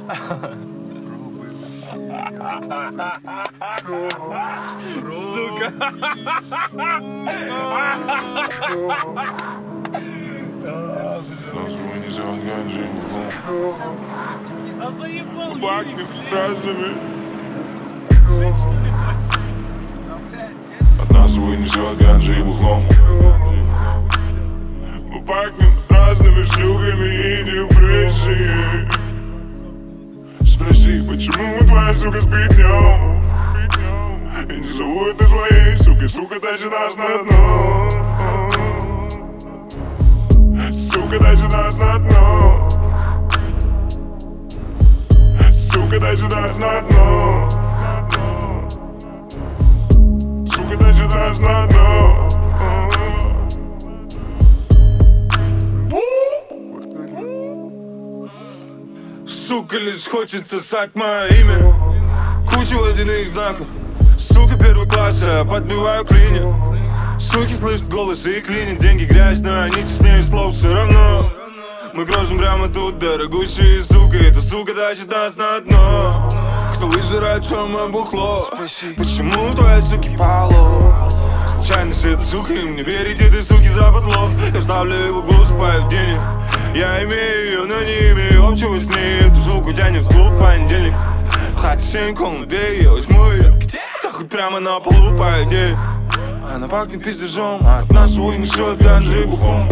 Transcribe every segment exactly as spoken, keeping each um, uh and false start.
Сука. А заебал Баками разными. От нас вынесет ганджи бухлом. Мы пахнем разными шлюхами и депрессией. Спроси, почему твоя сука спит днем и не зовут на своей суки. Сука тащит нас на дно. Сука тащит нас на дно. Сука тащит нас на дно. Сука тащит нас на дно. Сука, лишь хочется ссать мое имя. Куча водяных знаков. Сука, первый класс, я подбиваю клинья. Суки слышат голос и клинят. Деньги грязь, но они честнее слов все равно. Мы грожим прямо тут, дорогущие сука. Эта сука тащит нас на дно. Кто выжирает самое бухло? Спроси, почему твои суки поло? Случайность это сука, им не верите, ты суки за подлог. Я вставлю его в углу, сыпаю денег. Я имею ее, но не имею общего с ней. Эту суку тянет в клуб в понедельник. В хате семь комнат, я возьму ее. Да хоть прямо на полу, по идее. Она пахнет пиздежом, а от нас унесет ганджи бухлом.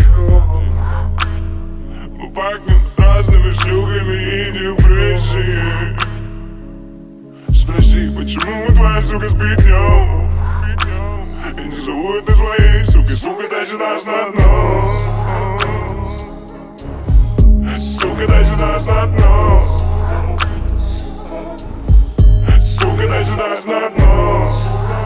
Мы пахнем разными шлюхами и депрессией. Спроси, почему твоя сука спит днем и не зовут на своей суки. Сука тащит нас на дно. Сука тащит нас на дно. Сука тащит нас на дно.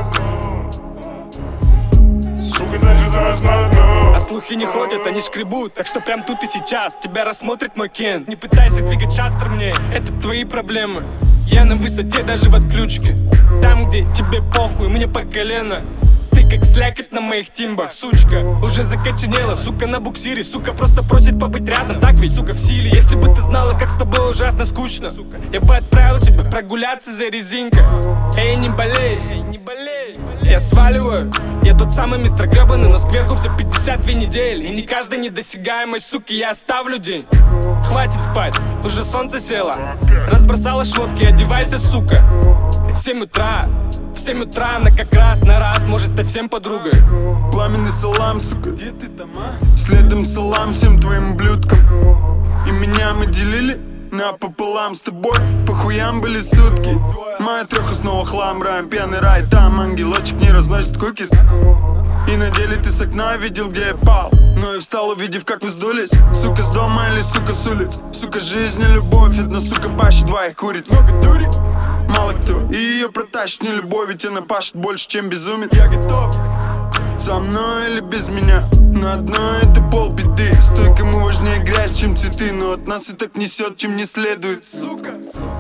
Сука тащит нас на дно. А слухи не ходят, они шкребут. Так что прям тут и сейчас тебя рассмотрит мой Кен. Не пытайся двигать шаттер мне, это твои проблемы. Я на высоте даже в отключке. Там, где тебе похуй, мне по колено. Ты как слякоть на моих тимбах, сучка. Уже закоченела, сука, на буксире. Сука просто просит побыть рядом, так ведь, сука, в силе. Если бы ты знала, как с тобой ужасно скучно, сука, я бы отправил тебя прогуляться за резинкой. Эй, не болей, эй, не болей. Я сваливаю, я тот самый мистер гребаный, но сверху все пятьдесят две недели. И не каждой недосягаемой, суки, я оставлю день. Хватит спать, уже солнце село. Разбросала шмотки, одевайся, сука. В семь утра, в семь утра она как раз на раз может стать всем подругой. Пламенный салам, сука, где ты там, а? Следом салам всем твоим блюдкам. И меня мы делили напополам с тобой. По хуям были сутки. Моя трёха снова хлам, раем пьяный рай. Там ангелочек не разносит кукис. И на деле ты с окна видел, где я пал. Но я встал, увидев, как вы сдулись. Сука с дома или сука с улиц. Сука, жизнь и любовь, одна сука пащит двоих куриц. Много дури, мало кто, и ее протащит не любовь. Ведь она пашет больше, чем безумец. Я готов, со мной или без меня. На одно это полбеды. Стой, кому важнее грязь, чем цветы. Но от нас и так несет, чем не следует. Сука,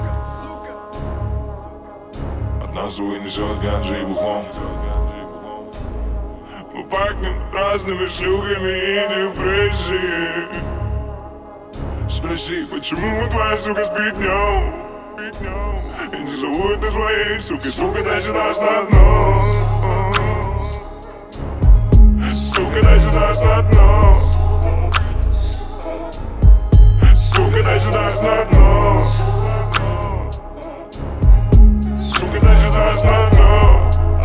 от нас вынесет ганджи бухлом. Мы пахнем разными шлюхами и депрессией. Спроси, почему твоя сука спит днем и не зовут на своей суки. Сука тащит нас на дно. Сука тащит нас на дно. Сука тащит нас на дно. Сука тащит нас на дно.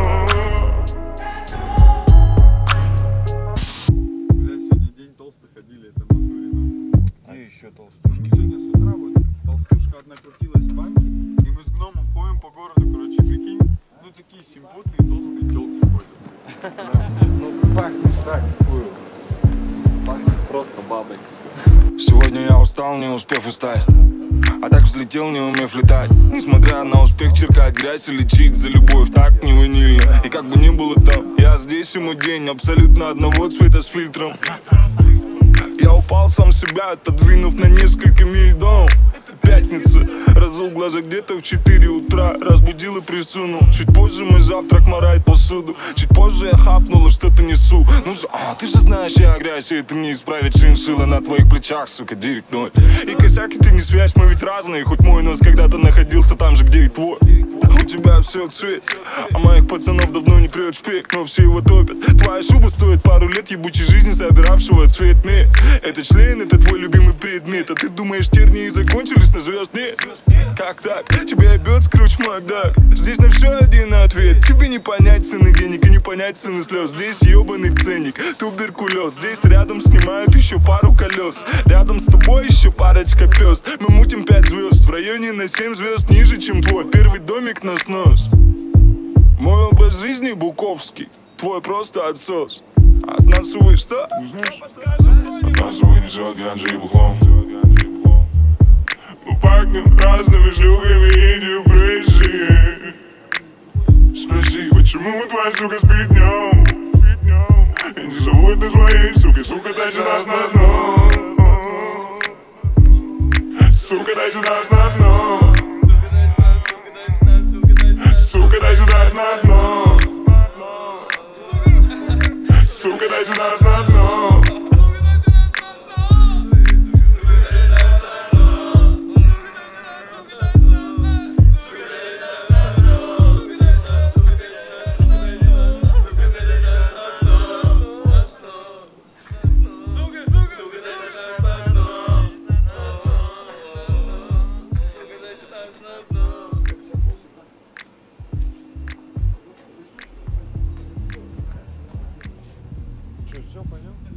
Еще толстушки. Мы сегодня с утра вот толстушка одна крутилась в банке, и мы с гномом ходим по городу, короче, прикинь, ну такие симпотные толстые телки ходят. Ну пахнет так, хуй. Пахнет просто бабой. Сегодня я устал, не успев устать, а так взлетел, не умев летать. Несмотря на успех, черкать грязь и лечить за любовь так не ванильно. И как бы ни было там, я здесь ему день абсолютно одного цвета с фильтром. Я упал сам себя, отодвинув на несколько миль дом. Пятница, разул глаза где-то в четыре утра. Разбудил и присунул. Чуть позже мой завтрак морает посуду. Чуть позже я хапнул и что-то несу. Ну же, а, ты же знаешь, я грязь, и это не исправить. Шиншилла на твоих плечах, сука, девять ноль. И косяк, и ты не связь, мы ведь разные. Хоть мой нос когда-то находился там же, где и твой. У тебя все цвет, а моих пацанов давно не клюет шпик, но все его топят. Твоя шуба стоит пару лет ебучей жизни, собиравшего цвет медь. Это член, это твой любимый предмет. А ты думаешь, тернии закончились, на звезд нет? Как так? Тебя ебет скруч Макдак. Здесь на все один ответ. Тебе не понять цены денег и не понять цены слез. Здесь ебаный ценник, туберкулез. Здесь рядом снимают еще пару колес. Рядом с тобой еще парочка пёс. Мы мутим пять звезд, в районе на семь звезд ниже, чем твой первый домик на снос. Мой образ жизни буковский, твой просто отсос. От нас, увы, что? Не знаешь? От нас, увы, несет ганджи и бухлом. Мы пахнем разными шлюхами и депрессией. Спроси, почему твоя сука спит днем? И не зовут на своей суки, сука, тащит нас на дно. Сука, тащит нас на дно. Сука, тащит нас на дно. Сука, тащит нас на дно. Что, все, пойдем?